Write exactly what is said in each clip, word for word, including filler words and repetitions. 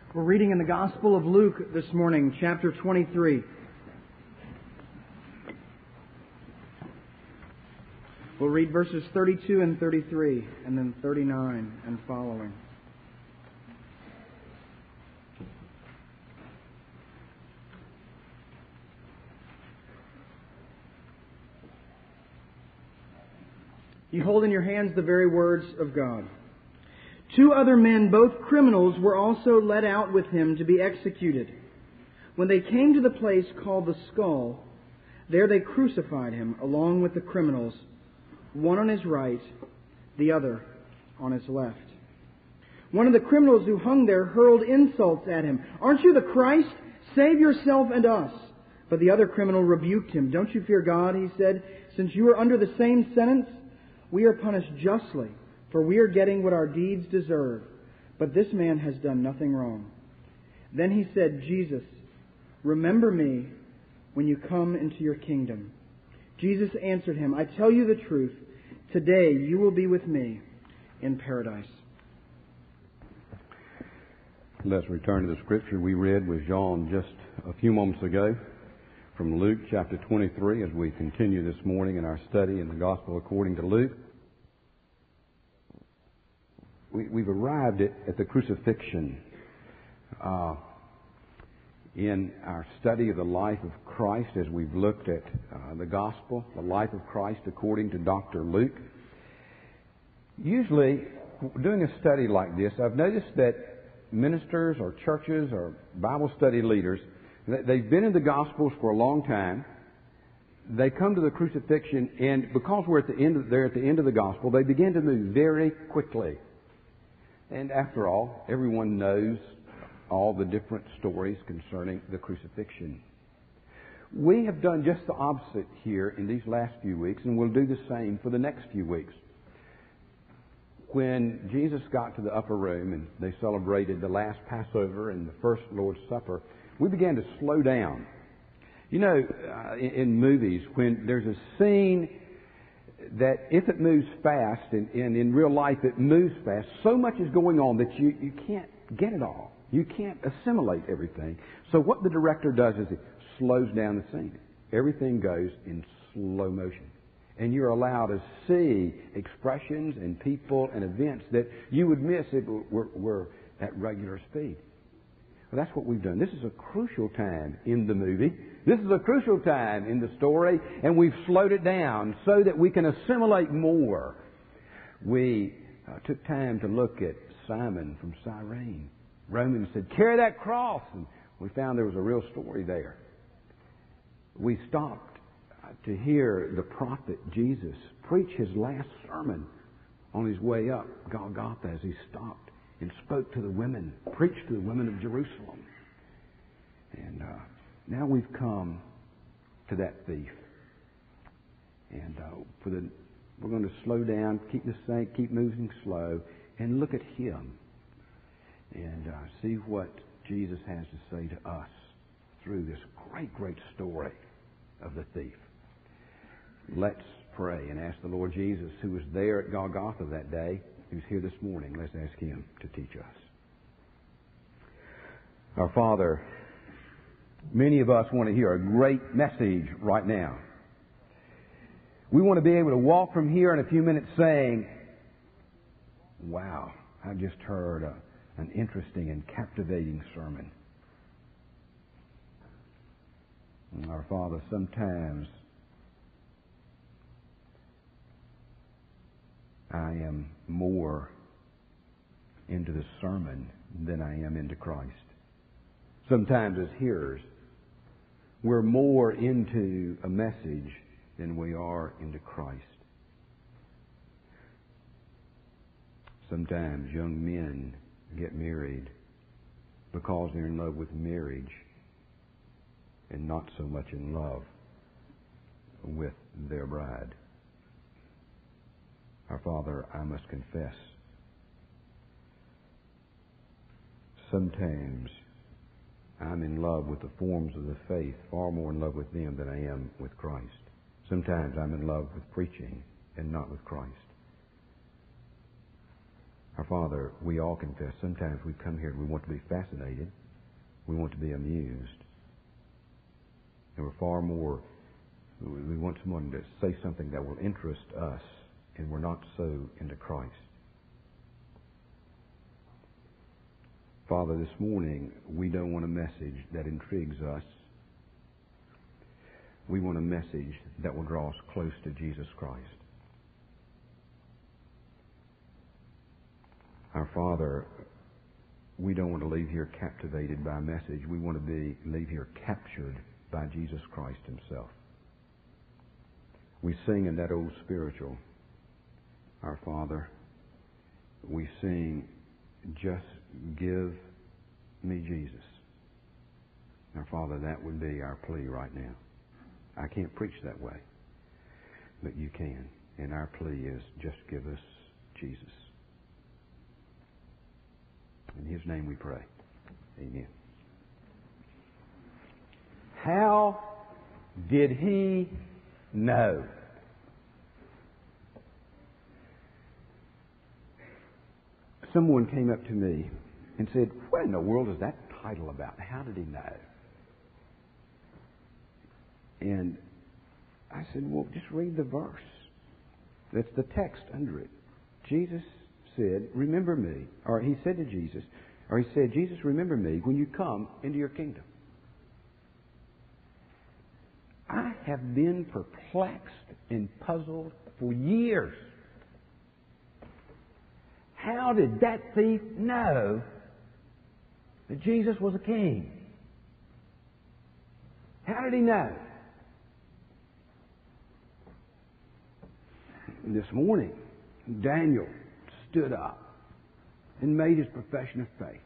We're reading in the Gospel of Luke this morning, chapter twenty-three. We'll read verses thirty-two and thirty-three, and then thirty-nine and following. You hold in your hands the very words of God. Two other men, both criminals, were also led out with him to be executed. When they came to the place called the Skull, there they crucified him along with the criminals, one on his right, the other on his left. One of the criminals who hung there hurled insults at him. "Aren't you the Christ? Save yourself and us." But the other criminal rebuked him. "Don't you fear God," he said, "since you are under the same sentence? We are punished justly, for we are getting what our deeds deserve. But this man has done nothing wrong." Then he said, "Jesus, remember me when you come into your kingdom." Jesus answered him, "I tell you the truth, today you will be with me in paradise." Let's return to the scripture we read with John just a few moments ago from Luke chapter twenty-three as we continue this morning in our study in the Gospel according to Luke. We, we've arrived at, at the crucifixion uh, in our study of the life of Christ as we've looked at uh, the Gospel, the life of Christ according to Doctor Luke. Usually, doing a study like this, I've noticed that ministers or churches or Bible study leaders, they've been in the Gospels for a long time. They come to the crucifixion, and because we're at the end of, they're at the end of the Gospel, they begin to move very quickly. And after all, everyone knows all the different stories concerning the crucifixion. We have done just the opposite here in these last few weeks, and we'll do the same for the next few weeks. When Jesus got to the upper room and they celebrated the last Passover and the first Lord's Supper, we began to slow down. You know, uh, in, in movies, when there's a scene that if it moves fast, and, and in real life it moves fast, so much is going on that you, you can't get it all. You can't assimilate everything. So what the director does is it slows down the scene. Everything goes in slow motion. And you're allowed to see expressions and people and events that you would miss if it were, were at regular speed. Well, that's what we've done. This is a crucial time in the movie. This is a crucial time in the story, and we've slowed it down so that we can assimilate more. We uh, took time to look at Simon from Cyrene. Roman said, "Carry that cross," and we found there was a real story there. We stopped to hear the prophet Jesus preach his last sermon on his way up Golgotha as he stopped and spoke to the women, preached to the women of Jerusalem. And uh, now we've come to that thief. And uh, for the, we're going to slow down, keep the same, keep moving slow, and look at him and uh, see what Jesus has to say to us through this great, great story of the thief. Let's pray and ask the Lord Jesus, who was there at Golgotha that day, who's here this morning. Let's ask him to teach us. Our Father, many of us want to hear a great message right now. We want to be able to walk from here in a few minutes saying, "Wow, I just heard a, an interesting and captivating sermon." And our Father, sometimes I am more into the sermon than I am into Christ. Sometimes as hearers, we're more into a message than we are into Christ. Sometimes young men get married because they're in love with marriage and not so much in love with their bride. Our Father, I must confess, sometimes I'm in love with the forms of the faith, far more in love with them than I am with Christ. Sometimes I'm in love with preaching and not with Christ. Our Father, we all confess sometimes we come here and we want to be fascinated. We want to be amused. And we're far more, we want someone to say something that will interest us, and we're not so into Christ. Father, this morning, we don't want a message that intrigues us. We want a message that will draw us close to Jesus Christ. Our Father, we don't want to leave here captivated by a message. We want to be leave here captured by Jesus Christ Himself. We sing in that old spiritual, Our Father, we sing, just give me Jesus. Our Father, that would be our plea right now. I can't preach that way, but you can. And our plea is, just give us Jesus. In His name we pray. Amen. How did He know? Someone came up to me and said, what in the world is that title about? How did He know? And I said, well, just read the verse. That's the text under it. Jesus said, remember me. Or He said to Jesus, or He said, Jesus, remember me when you come into your kingdom. I have been perplexed and puzzled for years. How did that thief know that Jesus was a king? How did he know? This morning, Daniel stood up and made his profession of faith.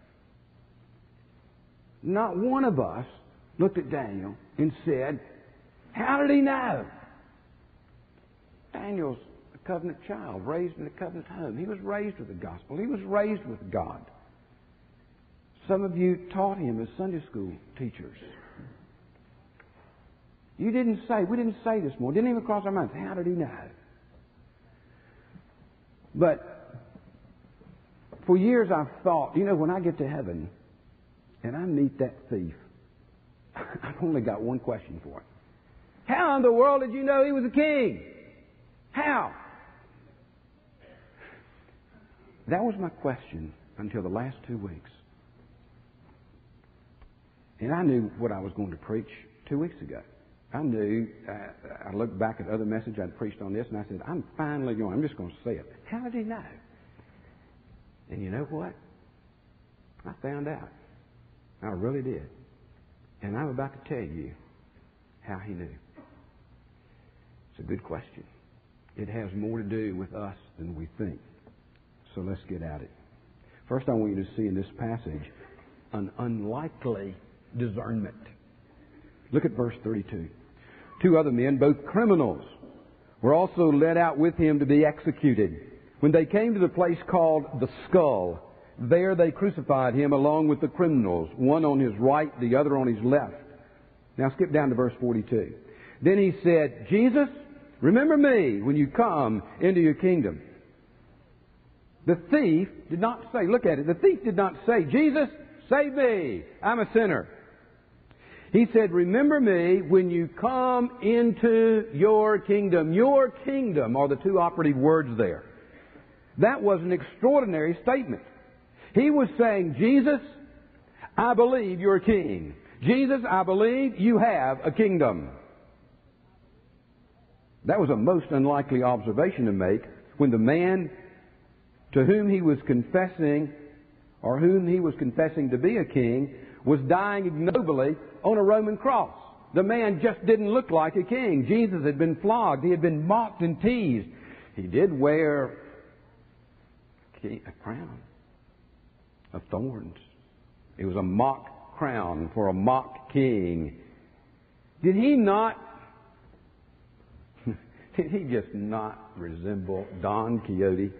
Not one of us looked at Daniel and said, how did he know? Daniel's a covenant child, raised in a covenant home. He was raised with the gospel. He was raised with God. Some of you taught him as Sunday school teachers. You didn't say, we didn't say this morning, didn't even cross our minds, how did he know? But for years I've thought, you know, when I get to heaven and I meet that thief, I've only got one question for him. How in the world did you know he was a king? How? That was my question until the last two weeks. And I knew what I was going to preach two weeks ago. I knew, uh, I looked back at other messages I'd preached on this, and I said, I'm finally going, I'm just going to say it. How did he know? And you know what? I found out. I really did. And I'm about to tell you how he knew. It's a good question. It has more to do with us than we think. So let's get at it. First, I want you to see in this passage an unlikely discernment. Look at verse thirty-two. Two other men, both criminals, were also led out with him to be executed. When they came to the place called the Skull, there they crucified him along with the criminals, one on his right, the other on his left. Now skip down to verse forty-two. Then he said, Jesus, remember me when you come into your kingdom. The thief did not say, look at it, the thief did not say, Jesus, save me, I'm a sinner. He said, remember me when you come into your kingdom. Your kingdom are the two operative words there. That was an extraordinary statement. He was saying, Jesus, I believe you're a king. Jesus, I believe you have a kingdom. That was a most unlikely observation to make when the man to whom he was confessing, or whom he was confessing to be a king, was dying ignobly on a Roman cross. The man just didn't look like a king. Jesus had been flogged. He had been mocked and teased. He did wear a crown of thorns. It was a mock crown for a mock king. Did he not, did he just not resemble Don Quixote?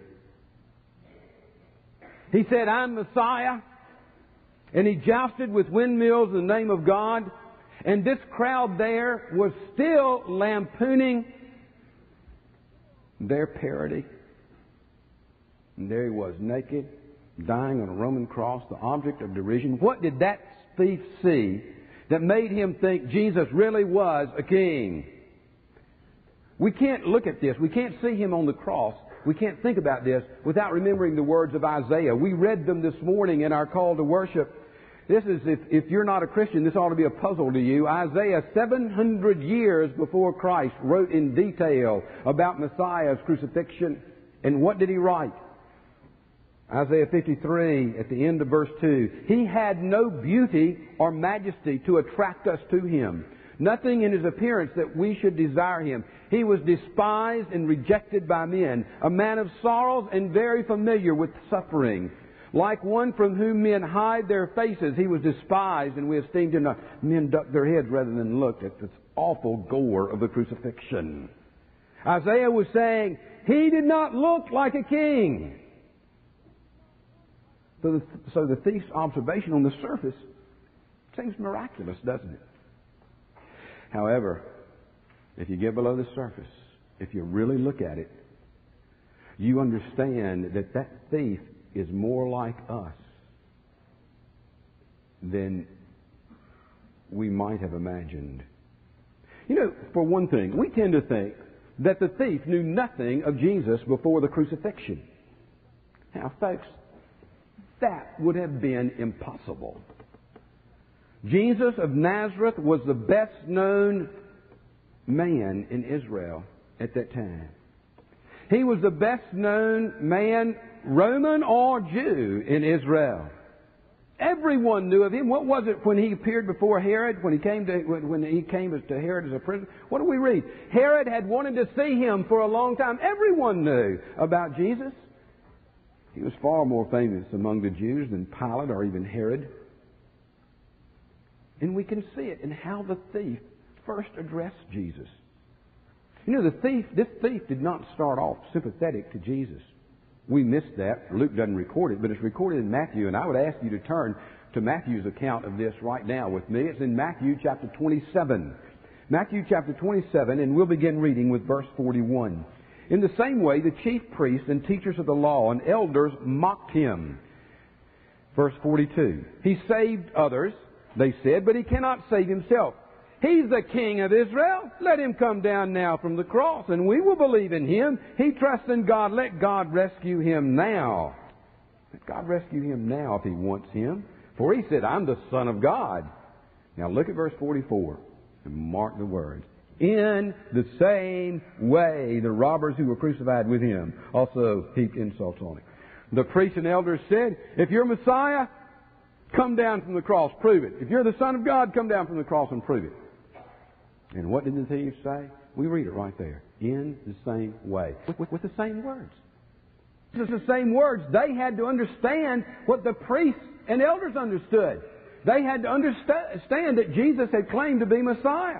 He said, I'm Messiah. And he jousted with windmills in the name of God. And this crowd there was still lampooning their parody. And there he was, naked, dying on a Roman cross, the object of derision. What did that thief see that made him think Jesus really was a king? We can't look at this. We can't see him on the cross. We can't think about this without remembering the words of Isaiah. We read them this morning in our call to worship. This is, if, if you're not a Christian, this ought to be a puzzle to you. Isaiah, seven hundred years before Christ, wrote in detail about Messiah's crucifixion. And what did he write? Isaiah fifty-three, at the end of verse two. He had no beauty or majesty to attract us to him. Nothing in his appearance that we should desire him. He was despised and rejected by men, a man of sorrows and very familiar with suffering. Like one from whom men hide their faces, he was despised and we esteemed him not. Men ducked their heads rather than looked at this awful gore of the crucifixion. Isaiah was saying, he did not look like a king. So the, so the thief's observation on the surface seems miraculous, doesn't it? However, if you get below the surface, if you really look at it, you understand that that thief is more like us than we might have imagined. You know, for one thing, we tend to think that the thief knew nothing of Jesus before the crucifixion. Now, folks, that would have been impossible. Jesus of Nazareth was the best known man in Israel at that time. He was the best known man, Roman or Jew, in Israel. Everyone knew of him. What was it when he appeared before Herod, when he came to when he came to Herod as a prisoner? What do we read? Herod had wanted to see him for a long time. Everyone knew about Jesus. He was far more famous among the Jews than Pilate or even Herod. And we can see it in how the thief first addressed Jesus. You know, the thief, this thief did not start off sympathetic to Jesus. We missed that. Luke doesn't record it, but it's recorded in Matthew. And I would ask you to turn to Matthew's account of this right now with me. It's in Matthew chapter twenty-seven. Matthew chapter twenty-seven, and we'll begin reading with verse forty-one. In the same way, the chief priests and teachers of the law and elders mocked him. Verse forty-two. He saved others, they said, but he cannot save himself. He's the King of Israel. Let him come down now from the cross, and we will believe in him. He trusts in God. Let God rescue him now. Let God rescue him now if he wants him. For he said, I'm the Son of God. Now look at verse forty-four and mark the words. In the same way, the robbers who were crucified with him also heaped insults on him. The priests and elders said, if you're Messiah, come down from the cross, prove it. If you're the Son of God, come down from the cross and prove it. And what did the thieves say? We read it right there. In the same way. With, with, with the same words. It's the same words. They had to understand what the priests and elders understood. They had to understand that Jesus had claimed to be Messiah.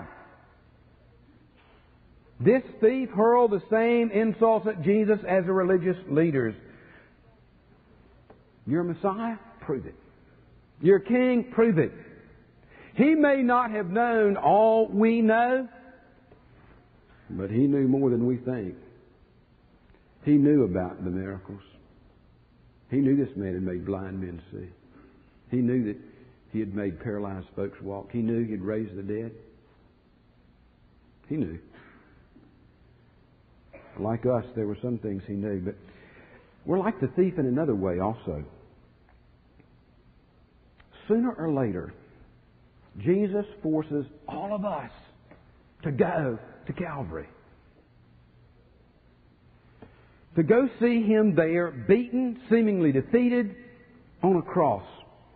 This thief hurled the same insults at Jesus as the religious leaders. You're a Messiah? Prove it. You're a king? Prove it. He may not have known all we know, but he knew more than we think. He knew about the miracles. He knew this man had made blind men see. He knew that he had made paralyzed folks walk. He knew he had raised the dead. He knew. Like us, there were some things he knew, but we're like the thief in another way also. Sooner or later, Jesus forces all of us to go to Calvary. To go see him there, beaten, seemingly defeated, on a cross.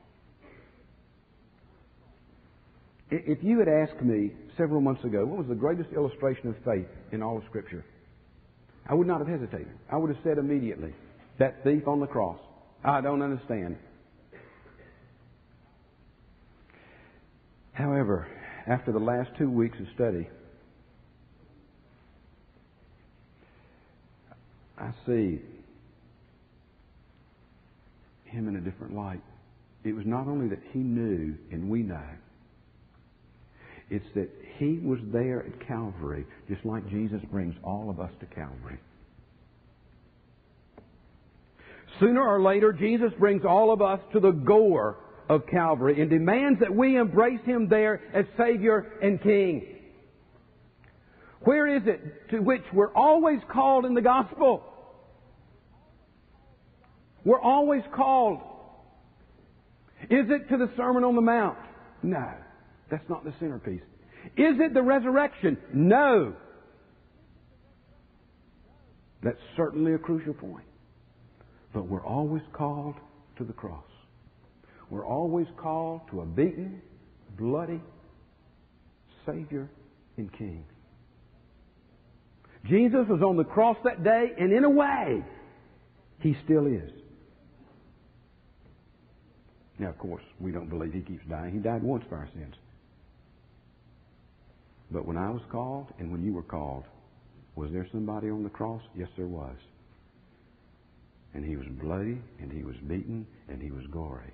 If you had asked me several months ago, what was the greatest illustration of faith in all of Scripture? I would not have hesitated. I would have said immediately, that thief on the cross. I don't understand. However, after the last two weeks of study, I see him in a different light. It was not only that he knew and we know. It's that he was there at Calvary, just like Jesus brings all of us to Calvary. Sooner or later, Jesus brings all of us to the gore of Calvary and demands that we embrace Him there as Savior and King. Where is it to which we're always called in the gospel? We're always called. Is it to the Sermon on the Mount? No. That's not the centerpiece. Is it the resurrection? No. That's certainly a crucial point. But we're always called to the cross. We're always called to a beaten, bloody Savior and King. Jesus was on the cross that day, and in a way, He still is. Now, of course, we don't believe He keeps dying. He died once for our sins. But when I was called and when you were called, was there somebody on the cross? Yes, there was. And He was bloody, and He was beaten, and He was gory.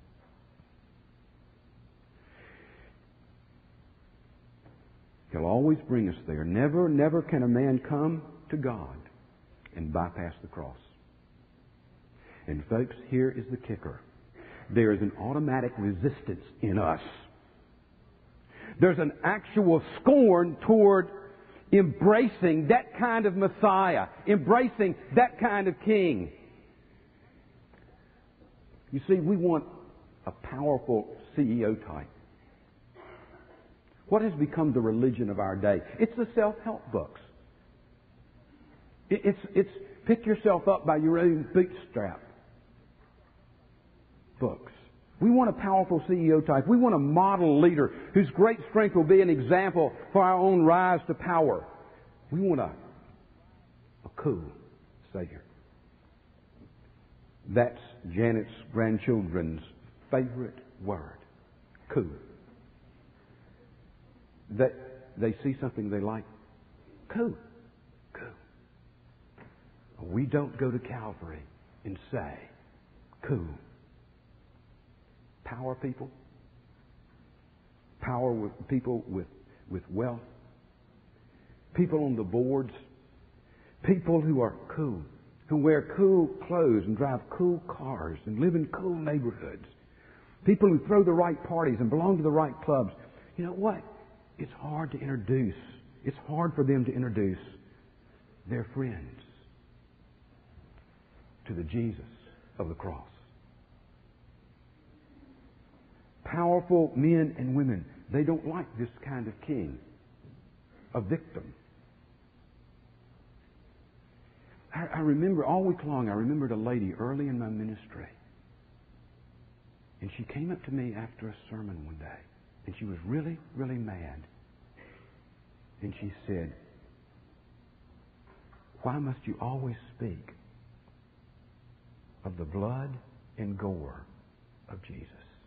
He'll always bring us there. Never, never can a man come to God and bypass the cross. And folks, here is the kicker. There is an automatic resistance in us. There's an actual scorn toward embracing that kind of Messiah, embracing that kind of King. You see, we want a powerful C E O type. What has become the religion of our day? It's the self-help books. It's, it's pick yourself up by your own bootstrap books. We want a powerful C E O type. We want a model leader whose great strength will be an example for our own rise to power. We want a, a cool Savior. That's Janet's grandchildren's favorite word. Cool. That they see something they like. Cool. Cool. We don't go to Calvary and say, cool. Power people. Power with people with, with wealth. People on the boards. People who are cool. Who wear cool clothes and drive cool cars and live in cool neighborhoods. People who throw the right parties and belong to the right clubs. You know what? It's hard to introduce. It's hard for them to introduce their friends to the Jesus of the cross. Powerful men and women, they don't like this kind of king, a victim. I, I remember all week long, I remembered a lady early in my ministry. And she came up to me after a sermon one day. And she was really, really mad. And she said, "Why must you always speak of the blood and gore of Jesus?"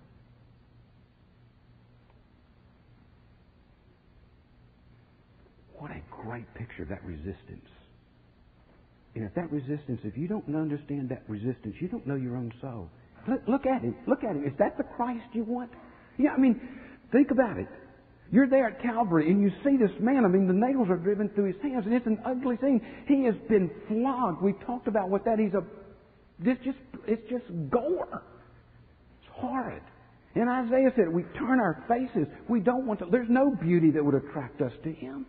What a great picture of that resistance. And if that resistance, if you don't understand that resistance, you don't know your own soul. Look, look at him. Look at him. Is that the Christ you want? Yeah, I mean, think about it. You're there at Calvary and you see this man. I mean, the nails are driven through his hands and it's an ugly scene. He has been flogged. We've talked about what that is. A, this just, it's just gore. It's horrid. And Isaiah said, we turn our faces. We don't want to. There's no beauty that would attract us to him.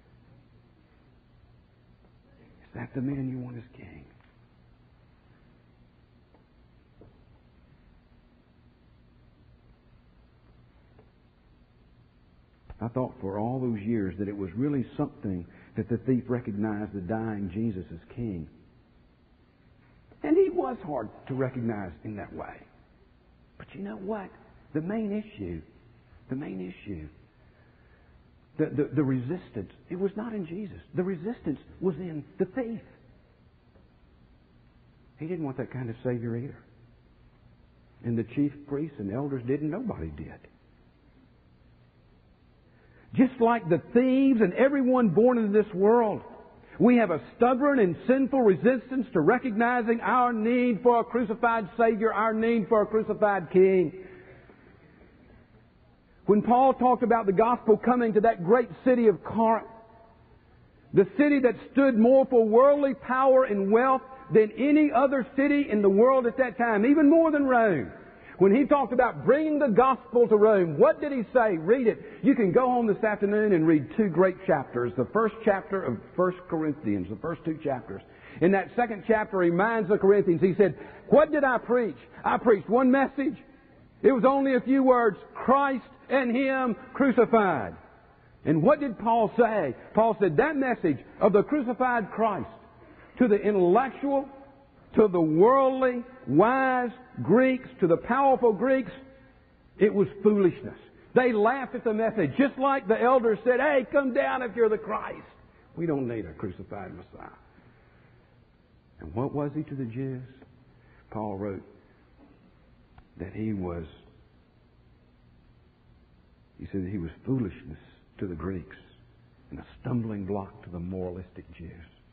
Is that the man you want as king? I thought for all those years that it was really something that the thief recognized the dying Jesus as king. And he was hard to recognize in that way. But you know what? The main issue, the main issue, the, the, the resistance, it was not in Jesus. The resistance was in the thief. He didn't want that kind of Savior either. And the chief priests and elders didn't. Nobody did. Just like the thieves and everyone born into this world, we have a stubborn and sinful resistance to recognizing our need for a crucified Savior, our need for a crucified King. When Paul talked about the gospel coming to that great city of Corinth, the city that stood more for worldly power and wealth than any other city in the world at that time, even more than Rome. When he talked about bringing the gospel to Rome, what did he say? Read it. You can go home this afternoon and read two great chapters. The first chapter of First Corinthians, the first two chapters. In that second chapter, he reminds the Corinthians, he said, what did I preach? I preached one message. It was only a few words, Christ and Him crucified. And what did Paul say? Paul said that message of the crucified Christ to the intellectual, to the worldly, wise Greeks, to the powerful Greeks, it was foolishness. They laughed at the message, just like the elders said, hey, come down if you're the Christ. We don't need a crucified Messiah. And what was he to the Jews? Paul wrote that he was, he said that he was foolishness to the Greeks and a stumbling block to the moralistic Jews.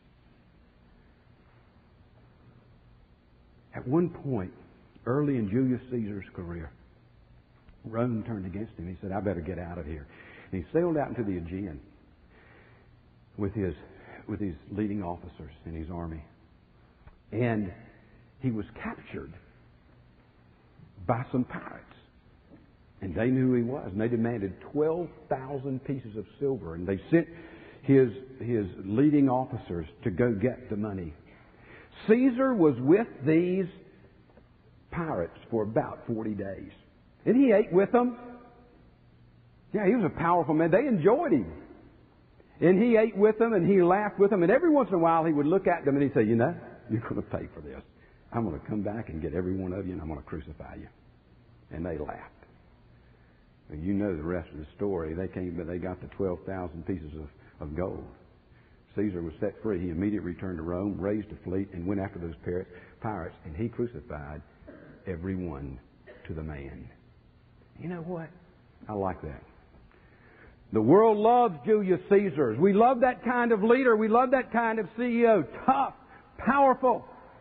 At one point, early in Julius Caesar's career, Rome turned against him. He said, I better get out of here. And he sailed out into the Aegean with his, with his leading officers in his army. And he was captured by some pirates. And they knew who he was. And they demanded twelve thousand pieces of silver. And they sent his, his leading officers to go get the money. Caesar was with these pirates for about forty days. And he ate with them. Yeah, he was a powerful man. They enjoyed him. And he ate with them and he laughed with them. And every once in a while he would look at them and he'd say, you know, you're going to pay for this. I'm going to come back and get every one of you and I'm going to crucify you. And they laughed. And you know the rest of the story. They came, but they got the twelve thousand pieces of, of gold. Caesar was set free. He immediately returned to Rome, raised a fleet, and went after those pirates. And he crucified every one to the man. You know what? I like that. The world loves Julius Caesar. We love that kind of leader. We love that kind of C E O. Tough, powerful.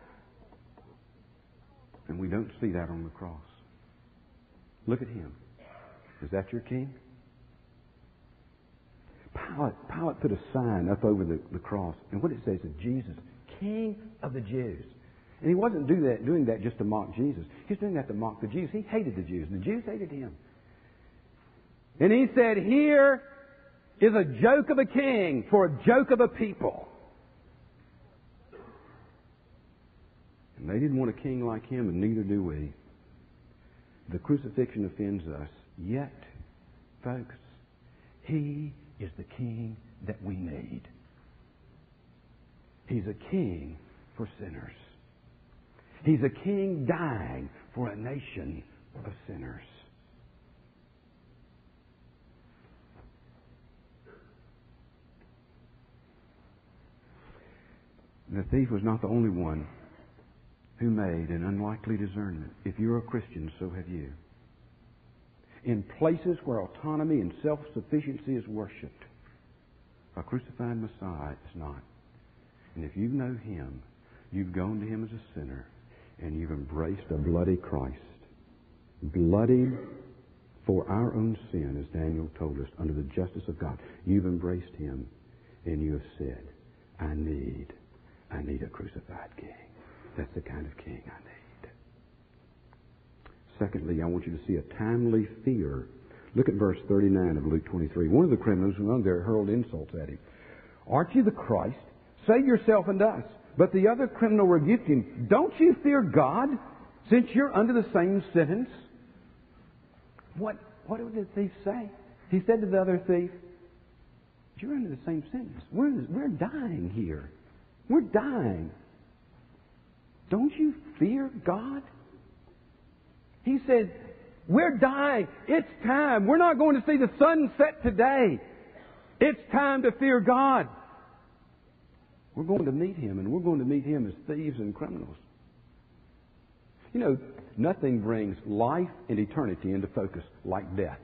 And we don't see that on the cross. Look at him. Is that your king? Pilate, Pilate put a sign up over the, the cross. And what it says is Jesus, King of the Jews. And he wasn't do that, doing that just to mock Jesus. He was doing that to mock the Jews. He hated the Jews. And the Jews hated him. And he said, here is a joke of a king for a joke of a people. And they didn't want a king like him, and neither do we. The crucifixion offends us. Yet, folks, he is the king that we need. He's a king for sinners. He's a king dying for a nation of sinners. The thief was not the only one who made an unlikely discernment. If you're a Christian, so have you. In places where autonomy and self-sufficiency is worshipped, a crucified Messiah is not. And if you know Him, you've gone to Him as a sinner, and you've embraced a bloody Christ. Bloodied for our own sin, as Daniel told us, under the justice of God. You've embraced Him, and you have said, I need, I need a crucified King. That's the kind of King I need. Secondly, I want you to see a timely fear. Look at verse thirty-nine of Luke twenty-three. One of the criminals who was there hurled insults at him. Aren't you the Christ? Save yourself and us. But the other criminal rebuked him. Don't you fear God, since you're under the same sentence? What, what did the thief say? He said to the other thief, you're under the same sentence. We're, we're dying here. We're dying. Don't you fear God? He said, we're dying. It's time. We're not going to see the sun set today. It's time to fear God. We're going to meet Him, and we're going to meet Him as thieves and criminals. You know, nothing brings life and eternity into focus like death.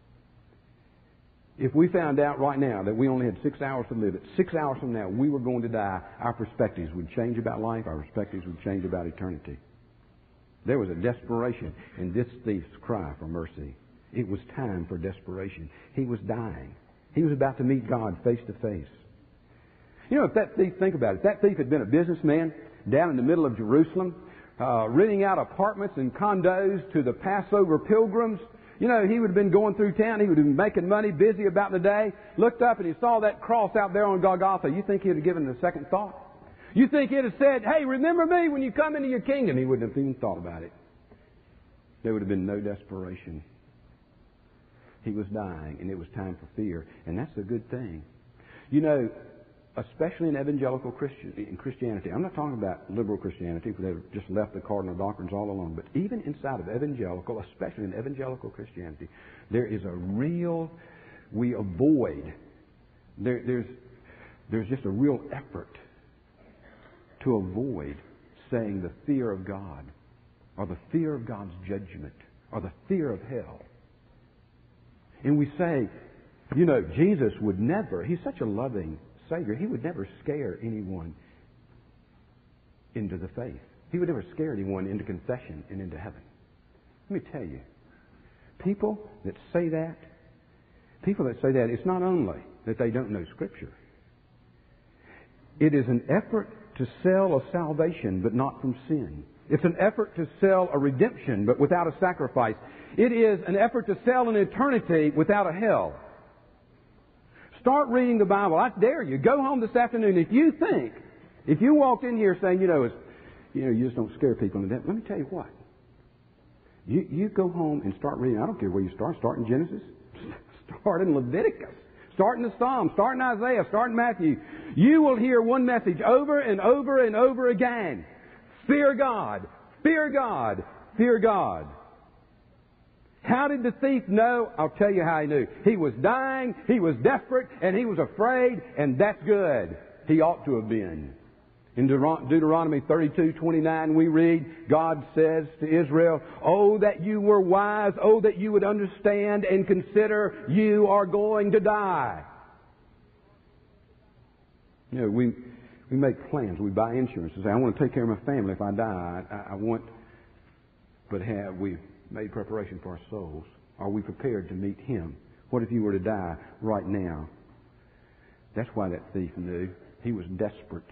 If we found out right now that we only had six hours to live, that six hours from now we were going to die, our perspectives would change about life, our perspectives would change about eternity. There was a desperation in this thief's cry for mercy. It was time for desperation. He was dying. He was about to meet God face to face. You know, if that thief, think about it, if that thief had been a businessman, down in the middle of Jerusalem, uh, renting out apartments and condos to the Passover pilgrims. You know, he would have been going through town. He would have been making money, busy about the day. Looked up and he saw that cross out there on Golgotha. You think he'd have given it a second thought? You think he'd have said, hey, remember me when you come into your kingdom? He wouldn't have even thought about it. There would have been no desperation. He was dying, and it was time for fear. And that's a good thing. You know, especially in evangelical Christian, in Christianity. I'm not talking about liberal Christianity, where they've just left the cardinal doctrines all alone. But even inside of evangelical, especially in evangelical Christianity, there is a real, we avoid, there, there's, there's just a real effort to avoid saying the fear of God, or the fear of God's judgment, or the fear of hell. And we say, you know, Jesus would never, He's such a loving Savior, He would never scare anyone into the faith. He would never scare anyone into confession and into heaven. Let me tell you, people that say that, people that say that, it's not only that they don't know Scripture. It is an effort to sell a salvation but not from sin. It's an effort to sell a redemption but without a sacrifice. It is an effort to sell an eternity without a hell. Start reading the Bible. I dare you. Go home this afternoon. If you think, if you walked in here saying, you know, it's, you know, you just don't scare people into that, let me tell you what. You, you go home and start reading. I don't care where you start. Start in Genesis. Start in Leviticus. Start in the Psalms. Start in Isaiah. Start in Matthew. You will hear one message over and over and over again. Fear God. Fear God. Fear God. How did the thief know? I'll tell you how he knew. He was dying, he was desperate, and he was afraid, and that's good. He ought to have been. In Deuteronomy thirty-two twenty-nine we read, God says to Israel, oh, that you were wise, oh, that you would understand and consider you are going to die. You know, we, we make plans, we buy insurance and say, I want to take care of my family if I die. I, I want, but have we made preparation for our souls? Are we prepared to meet Him? What if you were to die right now? That's why that thief knew. He was desperate.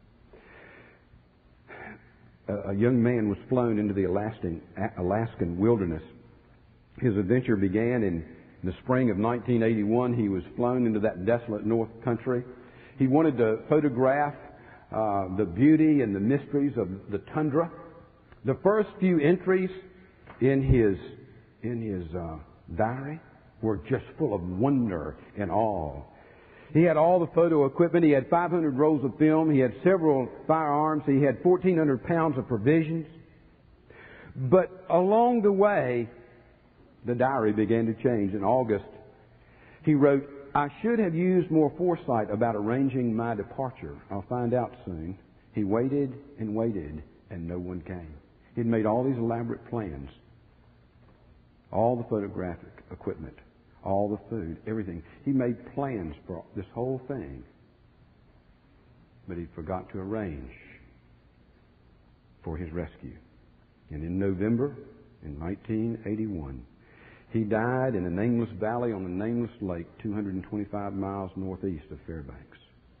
A, a young man was flown into the Alaskan, Alaskan wilderness. His adventure began in the spring of nineteen eighty-one. He was flown into that desolate north country. He wanted to photograph uh, the beauty and the mysteries of the tundra. The first few entries in his in his uh, diary were just full of wonder and awe. He had all the photo equipment. He had five hundred rolls of film. He had several firearms. He had fourteen hundred pounds of provisions. But along the way, the diary began to change. In August, he wrote, I should have used more foresight about arranging my departure. I'll find out soon. He waited and waited, and no one came. He'd made all these elaborate plans. All the photographic equipment, all the food, everything. He made plans for this whole thing. But he forgot to arrange for his rescue. And in November, in nineteen eighty-one, he died in a nameless valley on a nameless lake two hundred twenty-five miles northeast of Fairbanks.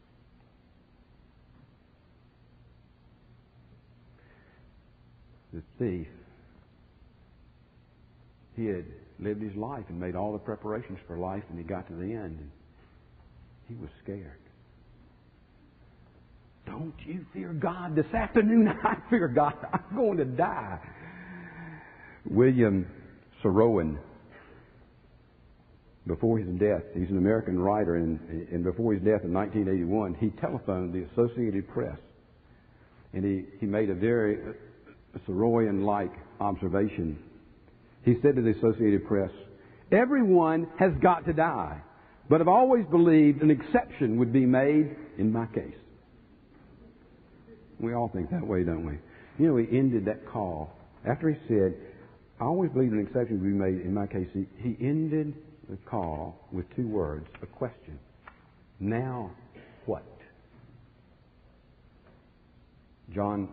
The thief, he had lived his life and made all the preparations for life, and he got to the end, and he was scared. Don't you fear God? This afternoon I fear God. I'm going to die. William Saroyan, before his death, he's an American writer, and, and before his death in nineteen eighty-one, he telephoned the Associated Press, and he, he made a very Saroyan-like observation. He said to the Associated Press, everyone has got to die, but I've always believed an exception would be made in my case. We all think that way, don't we? You know, he ended that call. After he said, I always believed an exception would be made in my case, he, he ended the call with two words, a question. Now what? John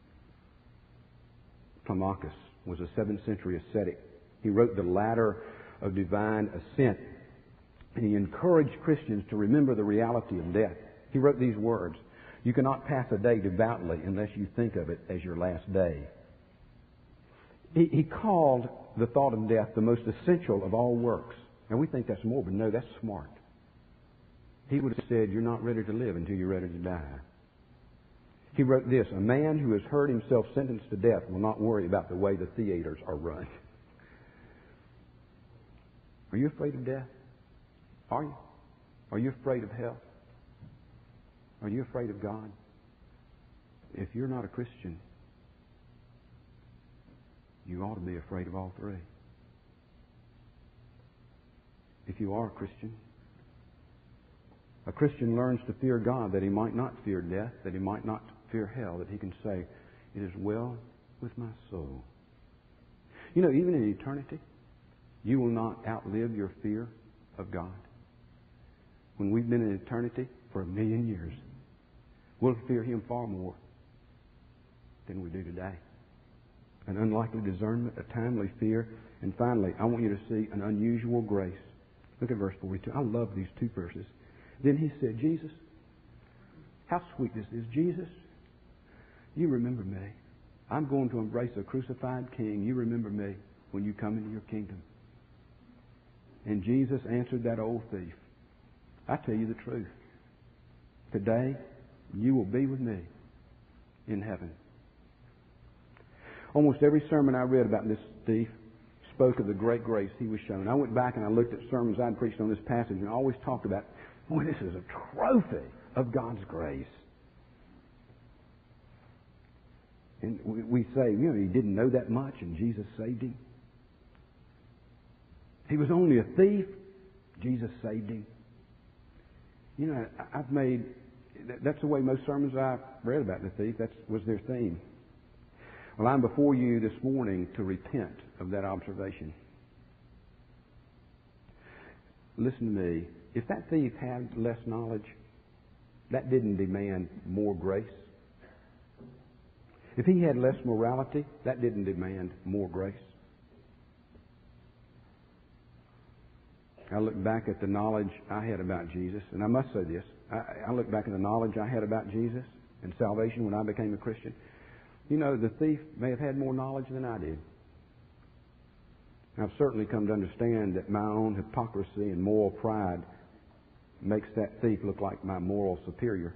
Climacus was a seventh century ascetic. He wrote The Ladder of Divine Ascent, and he encouraged Christians to remember the reality of death. He wrote these words, You cannot pass a day devoutly unless you think of it as your last day. He, he called the thought of death the most essential of all works. And we think that's morbid. No, that's smart. He would have said, you're not ready to live until you're ready to die. He wrote this, a man who has heard himself sentenced to death will not worry about the way the theaters are run. Are you afraid of death? Are you? Are you afraid of hell? Are you afraid of God? If you're not a Christian, you ought to be afraid of all three. If you are a Christian, a Christian learns to fear God that he might not fear death, that he might not fear hell, that he can say, it is well with my soul. You know, even in eternity, you will not outlive your fear of God. When we've been in eternity for a million years, we'll fear Him far more than we do today. An unlikely discernment, a timely fear, and finally, I want you to see an unusual grace. Look at verse forty-two. I love these two verses. Then he said, Jesus, how sweet this is. Jesus, you remember me. I'm going to embrace a crucified King. You remember me when you come into your kingdom. And Jesus answered that old thief, I tell you the truth. Today, you will be with me in heaven. Almost every sermon I read about this thief spoke of the great grace he was shown. I went back and I looked at sermons I'd preached on this passage and I always talked about, boy, this is a trophy of God's grace. And we say, you know, he didn't know that much and Jesus saved him. He was only a thief. Jesus saved him. You know, I've made, that's the way most sermons I've read about the thief, that was their theme. Well, I'm before you this morning to repent of that observation. Listen to me. If that thief had less knowledge, that didn't demand more grace. If he had less morality, that didn't demand more grace. I look back at the knowledge I had about Jesus, and I must say this. I, I look back at the knowledge I had about Jesus and salvation when I became a Christian. You know, the thief may have had more knowledge than I did. I've certainly come to understand that my own hypocrisy and moral pride makes that thief look like my moral superior.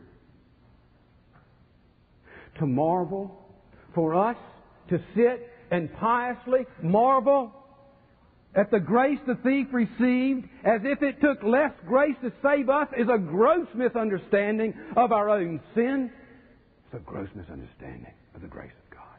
To marvel, for us to sit and piously marvel at the grace the thief received as if it took less grace to save us is a gross misunderstanding of our own sin. It's a gross misunderstanding of the grace of God.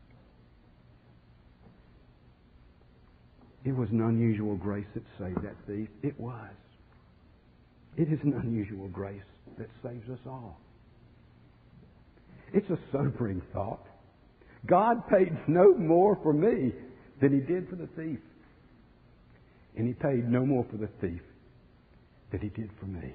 It was an unusual grace that saved that thief. It was. It is an unusual grace that saves us all. It's a sobering thought. God paid no more for me than He did for the thief. And He paid no more for the thief than He did for me.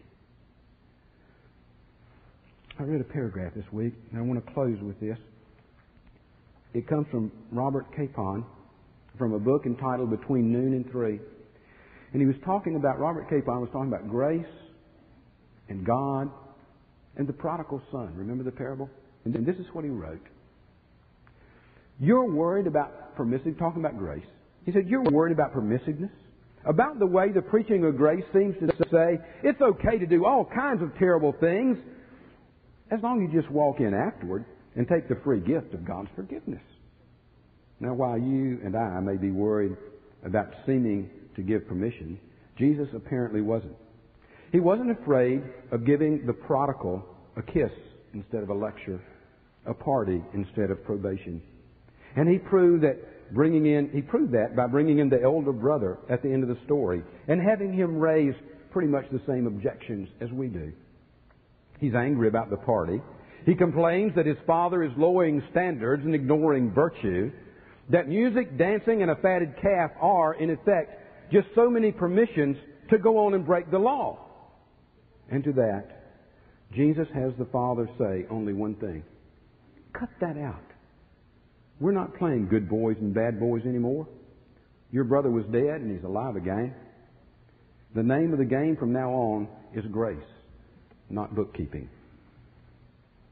I read a paragraph this week, and I want to close with this. It comes from Robert Capon, from a book entitled Between Noon and Three. And he was talking about, Robert Capon was talking about grace and God and the prodigal son. Remember the parable? And then this is what he wrote. You're worried about permissive, talking about grace. He said, you're worried about permissiveness, about the way the preaching of grace seems to say it's okay to do all kinds of terrible things as long as you just walk in afterward and take the free gift of God's forgiveness. Now, while you and I may be worried about seeming to give permission, Jesus apparently wasn't. He wasn't afraid of giving the prodigal a kiss instead of a lecture, a party instead of probation. And he proved that bringing in, he proved that by bringing in the elder brother at the end of the story and having him raise pretty much the same objections as we do. He's angry about the party. He complains that his father is lowering standards and ignoring virtue, that music, dancing, and a fatted calf are, in effect, just so many permissions to go on and break the law. And to that, Jesus has the Father say only one thing. Cut that out. We're not playing good boys and bad boys anymore. Your brother was dead and he's alive again. The name of the game from now on is grace, not bookkeeping.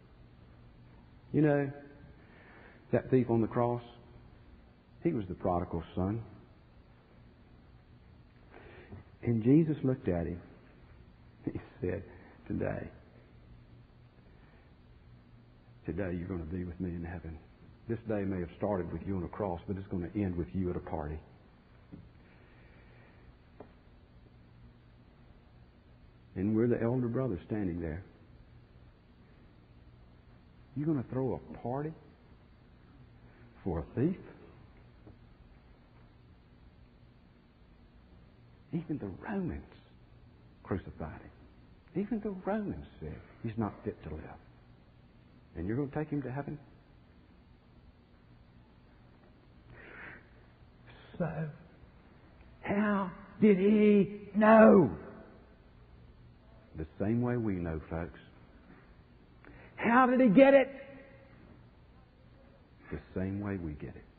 You know, that thief on the cross, he was the prodigal son. And Jesus looked at him. He said, today, today you're going to be with me in heaven. This day may have started with you on a cross, but it's going to end with you at a party. And we're the elder brother standing there. You're going to throw a party for a thief? Even the Romans crucified him. Even the Romans said he's not fit to live. And you're going to take him to heaven? So, how did he know? The same way we know, folks. How did he get it? The same way we get it.